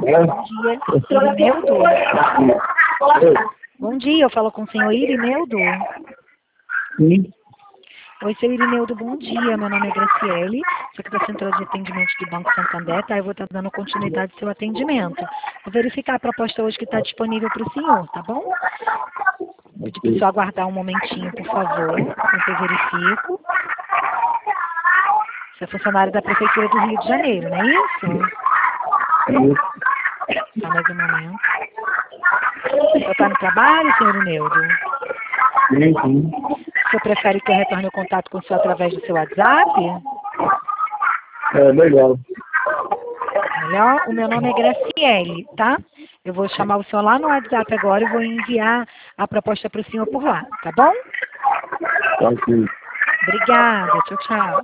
Bom dia, Irineudo. Bom dia, eu falo com o senhor Irineudo. Sim. Oi, seu Irineudo, bom dia. Meu nome é Graciele, sou aqui da Central de Atendimento do Banco Santander, tá? Eu vou estar dando continuidade ao seu atendimento. Vou verificar a proposta hoje que está disponível para o senhor, tá bom? Vou pedir para o senhor aguardar um momentinho, por favor, enquanto eu verifico. Você é funcionário da Prefeitura do Rio de Janeiro, não é isso? Só mais um momento. O senhor está no trabalho, senhor Irineudo? Sim. O senhor prefere que eu retorne o contato com o senhor através do seu WhatsApp? É, legal. Melhor? O meu nome é Graciele, tá? Eu vou chamar o senhor lá no WhatsApp agora e vou enviar a proposta para o senhor por lá, tá bom? Tá, sim. Obrigada. Tchau, tchau.